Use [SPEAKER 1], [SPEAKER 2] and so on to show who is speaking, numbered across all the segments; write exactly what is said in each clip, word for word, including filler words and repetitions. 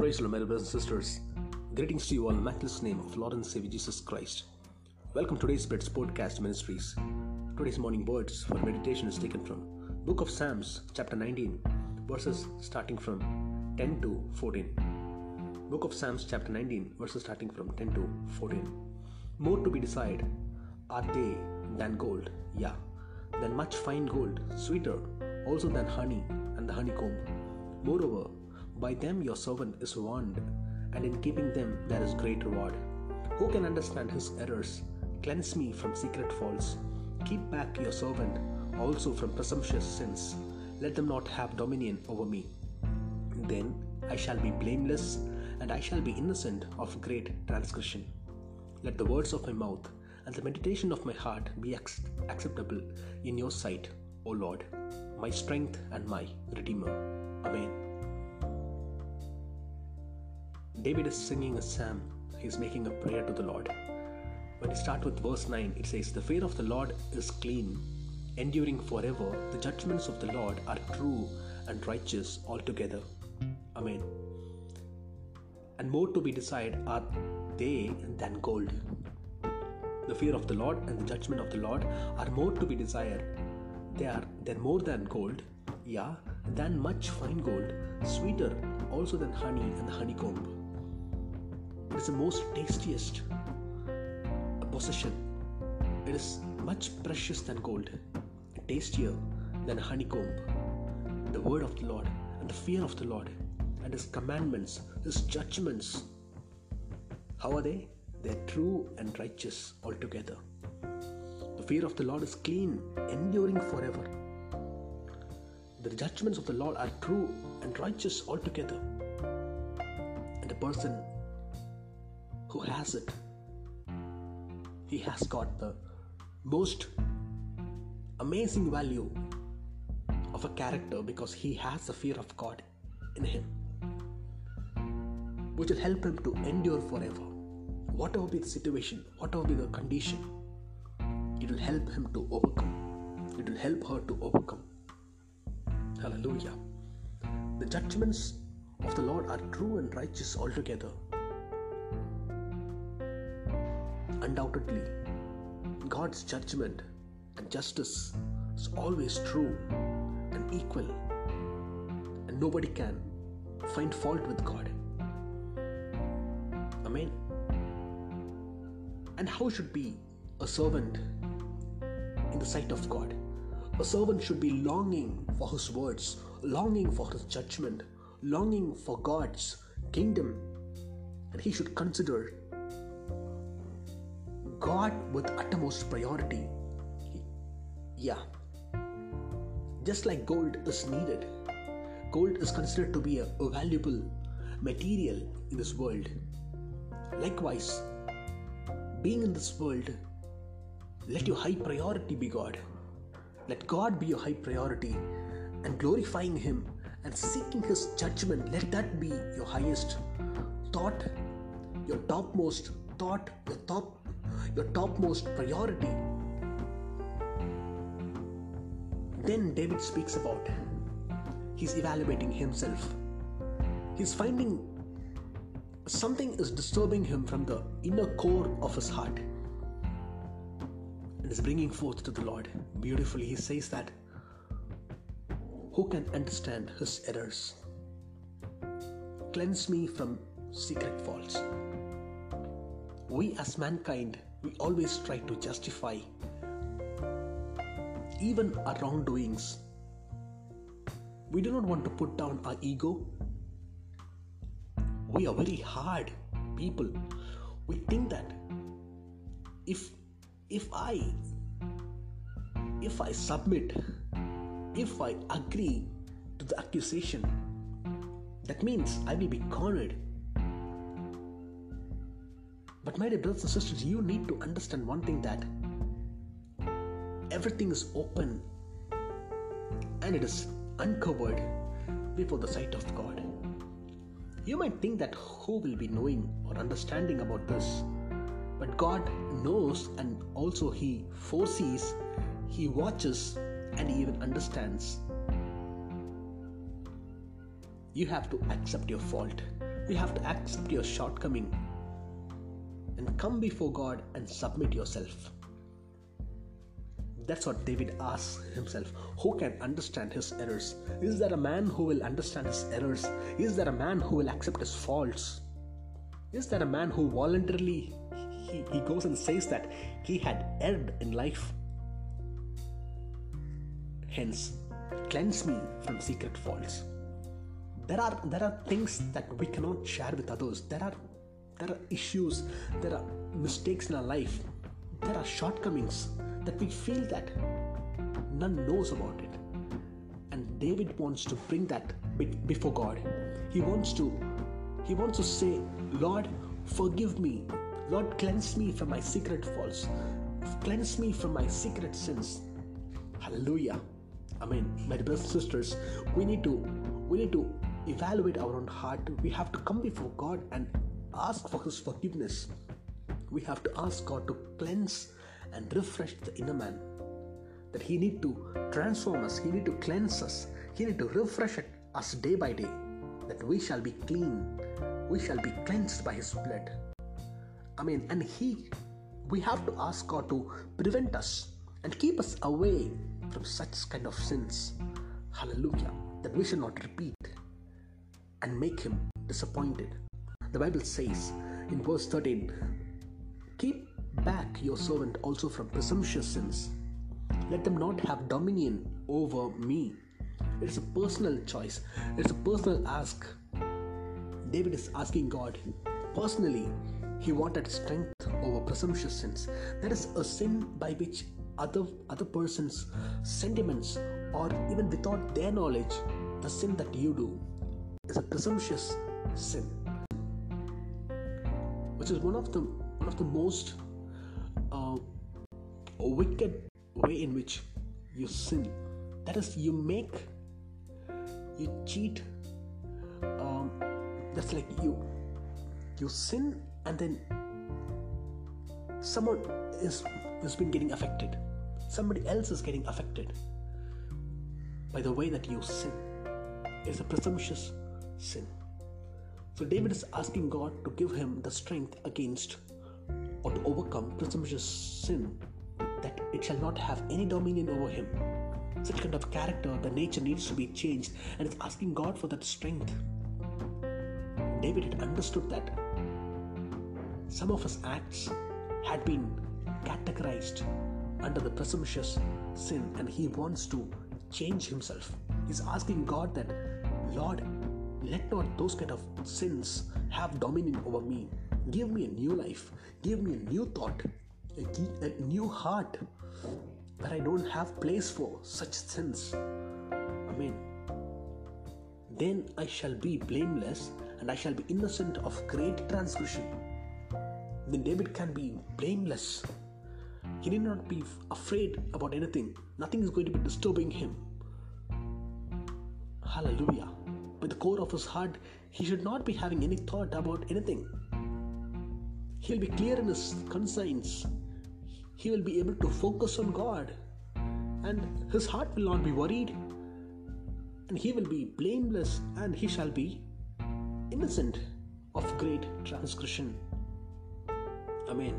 [SPEAKER 1] Praise the Lord, my brothers and sisters. Greetings to you all in the matchless name of Lord and Savior Jesus Christ. Welcome to today's Bread's Podcast Ministries. Today's morning words for meditation is taken from Book of Psalms, chapter nineteen, verses starting from ten to fourteen. Book of Psalms, chapter nineteen, verses starting from ten to fourteen. More to be desired are they than gold, yeah, than much fine gold, sweeter also than honey and the honeycomb. Moreover, by them your servant is warned, and in keeping them there is great reward. Who can understand his errors? Cleanse me from secret faults. Keep back your servant also from presumptuous sins. Let them not have dominion over me. Then I shall be blameless, and I shall be innocent of great transgression. Let the words of my mouth and the meditation of my heart be acceptable in your sight, O Lord, my strength and my Redeemer. Amen. David is singing a psalm. He is making a prayer to the Lord. When we start with verse nine, it says, "The fear of the Lord is clean, enduring forever. The judgments of the Lord are true and righteous altogether." Amen. And more to be desired are they than gold. The fear of the Lord and the judgment of the Lord are more to be desired. They are then more than gold, yeah, than much fine gold, sweeter also than honey and the honeycomb. It is the most tastiest possession. It is much precious than gold, tastier than honeycomb. The word of the Lord and the fear of the Lord and His commandments, His judgments. How are they? They are true and righteous altogether. The fear of the Lord is clean, enduring forever. The judgments of the Lord are true and righteous altogether. And the person who has it, he has got the most amazing value of a character because he has the fear of God in him, which will help him to endure forever. Whatever be the situation, whatever be the condition, it will help him to overcome. It will help her to overcome. Hallelujah. The judgments of the Lord are true and righteous altogether. Undoubtedly, God's judgment and justice is always true and equal, and nobody can find fault with God. Amen. And how should be a servant in the sight of God? A servant should be longing for His words, longing for His judgment, longing for God's kingdom, and he should consider God with uttermost priority. Yeah. Just like gold is needed, gold is considered to be a, a valuable material in this world. Likewise, being in this world, let your high priority be God. Let God be your high priority, and glorifying Him and seeking His judgment, let that be your highest thought, your topmost thought, your top your topmost priority. Then David speaks about he's evaluating himself. He's finding something is disturbing him from the inner core of his heart and is bringing forth to the Lord. Beautifully, he says that, who can understand his errors? Cleanse me from secret faults. We as mankind, we always try to justify even our wrongdoings. We do not want to put down our ego. We are very hard people. We think that if if I if I submit, if I agree to the accusation, that means I will be cornered. But my dear brothers and sisters, you need to understand one thing, that everything is open and it is uncovered before the sight of God. You might think that who will be knowing or understanding about this? But God knows, and also He foresees, He watches, and He even understands. You have to accept your fault. You have to accept your shortcoming and come before God and submit yourself. That's what David asks himself. Who can understand his errors? Is there a man who will understand his errors? Is there a man who will accept his faults? Is there a man who voluntarily he, he goes and says that he had erred in life? Hence, cleanse me from secret faults. There are there are things that we cannot share with others. There are there are issues, there are mistakes in our life, there are shortcomings that we feel that none knows about it. And David wants to bring that before God. He wants to he wants to say, Lord, forgive me. Lord, cleanse me from my secret faults. Cleanse me from my secret sins. Hallelujah. Amen. My brothers and sisters, we need to we need to evaluate our own heart. We have to come before God and ask for His forgiveness. We have to ask God to cleanse and refresh the inner man. That He need to transform us. He need to cleanse us. He need to refresh us day by day. That we shall be clean. We shall be cleansed by His blood. Amen. And He, we have to ask God to prevent us and keep us away from such kind of sins. Hallelujah. That we should not repeat and make Him disappointed. The Bible says in verse thirteen, keep back your servant also from presumptuous sins. Let them not have dominion over me. It is a personal choice. It's a personal ask. David is asking God personally. He wanted strength over presumptuous sins. That is a sin by which other other person's sentiments, or even without their knowledge, the sin that you do is a presumptuous sin, which is one of the one of the most uh, wicked way in which you sin. That is, you make, you cheat. Um, that's like you you sin, and then someone is has been getting affected. Somebody else is getting affected by the way that you sin. It's a presumptuous sin. So David is asking God to give him the strength against or to overcome presumptuous sin, that it shall not have any dominion over him. Such kind of character, the nature needs to be changed, and it's asking God for that strength. David had understood that some of his acts had been categorized under the presumptuous sin, and he wants to change himself. He's asking God that, Lord, let not those kind of sins have dominion over me. Give me a new life. Give me a new thought, a, a new heart, where I don't have place for such sins. Amen. Then I shall be blameless, and I shall be innocent of great transgression. Then David can be blameless. He need not be afraid about anything. Nothing is going to be disturbing him. Hallelujah. By the core of his heart, he should not be having any thought about anything. He'll be clear in his conscience. He will be able to focus on God, and his heart will not be worried, and he will be blameless, and he shall be innocent of great transgression. Amen.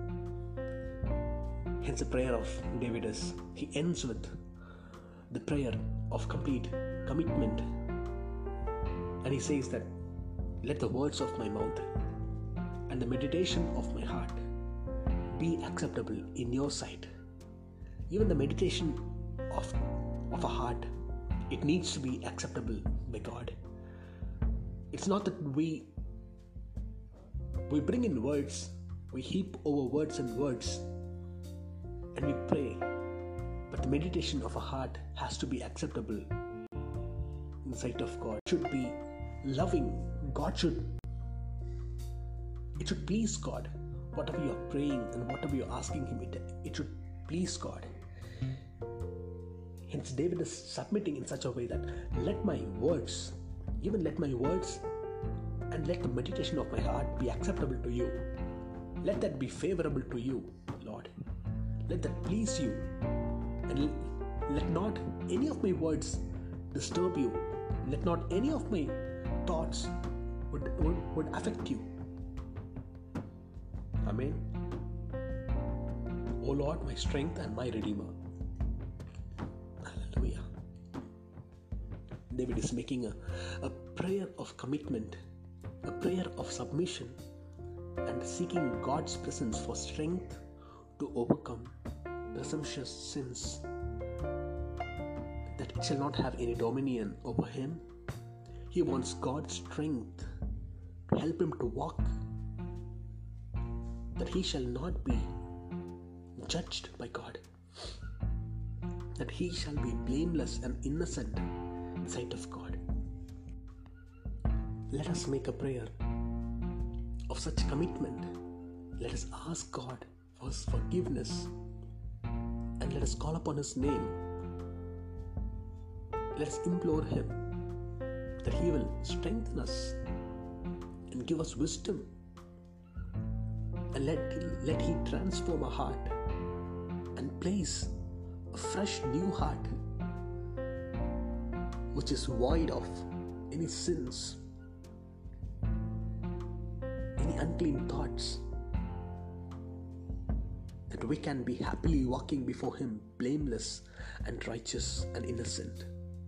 [SPEAKER 1] Hence the prayer of David is, he ends with the prayer of complete commitment, and he says that, let the words of my mouth and the meditation of my heart be acceptable in your sight. Even the meditation of, of a heart, it needs to be acceptable by God. It's not that we we bring in words, we heap over words and words, and we pray, but the meditation of a heart has to be acceptable in the sight of God. It should be loving. God should, it should please God. Whatever you are praying and whatever you are asking Him, it, it should please God. Hence David is submitting in such a way that, let my words, even let my words and let the meditation of my heart be acceptable to you. Let that be favorable to you, Lord. Let that please you, and let not any of my words disturb you. Let not any of my thoughts would, would, would affect you. Amen. O Lord, my strength and my Redeemer. Hallelujah. David is making a, a prayer of commitment, a prayer of submission, and seeking God's presence for strength to overcome presumptuous sins, that it shall not have any dominion over him. He wants God's strength to help him to walk, that he shall not be judged by God, that he shall be blameless and innocent in the sight of God. Let us make a prayer of such commitment. Let us ask God for his forgiveness, and let us call upon his name. Let us implore him that he will strengthen us and give us wisdom, and let, let he transform our heart and place a fresh new heart which is void of any sins, any unclean thoughts, that we can be happily walking before him, blameless and righteous and innocent.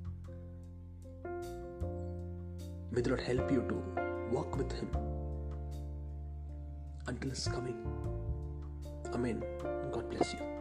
[SPEAKER 1] May the Lord help you to walk with him until his coming. Amen. God bless you.